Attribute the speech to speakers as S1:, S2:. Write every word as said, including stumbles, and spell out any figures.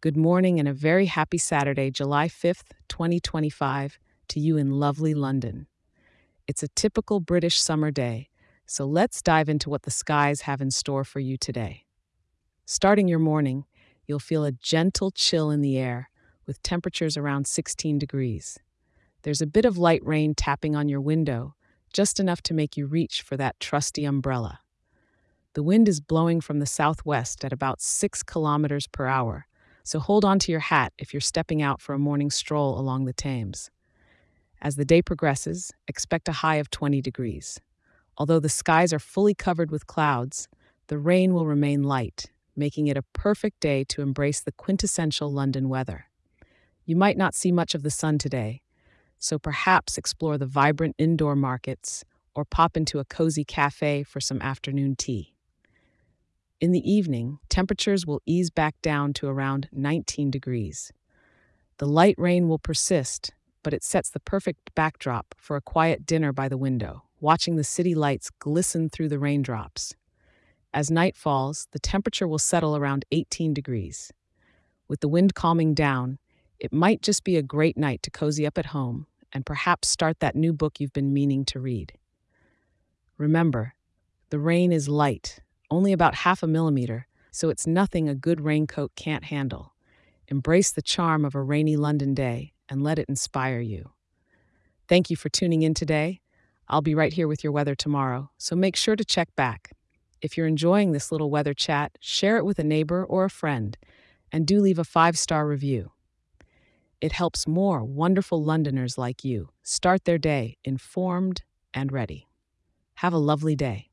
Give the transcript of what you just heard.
S1: Good morning and a very happy Saturday, July fifth, twenty twenty-five, to you in lovely London. It's a typical British summer day, so let's dive into what the skies have in store for you today. Starting your morning, you'll feel a gentle chill in the air, with temperatures around sixteen degrees. There's a bit of light rain tapping on your window, just enough to make you reach for that trusty umbrella. The wind is blowing from the southwest at about six kilometers per hour, so hold on to your hat if you're stepping out for a morning stroll along the Thames. As the day progresses, expect a high of twenty degrees. Although the skies are fully covered with clouds, the rain will remain light, making it a perfect day to embrace the quintessential London weather. You might not see much of the sun today, so perhaps explore the vibrant indoor markets or pop into a cozy cafe for some afternoon tea. In the evening, temperatures will ease back down to around nineteen degrees. The light rain will persist, but it sets the perfect backdrop for a quiet dinner by the window, watching the city lights glisten through the raindrops. As night falls, the temperature will settle around eighteen degrees. With the wind calming down, it might just be a great night to cozy up at home and perhaps start that new book you've been meaning to read. Remember, the rain is light, only about half a millimeter, so it's nothing a good raincoat can't handle. Embrace the charm of a rainy London day and let it inspire you. Thank you for tuning in today. I'll be right here with your weather tomorrow, so make sure to check back. If you're enjoying this little weather chat, share it with a neighbor or a friend, and do leave a five-star review. It helps more wonderful Londoners like you start their day informed and ready. Have a lovely day.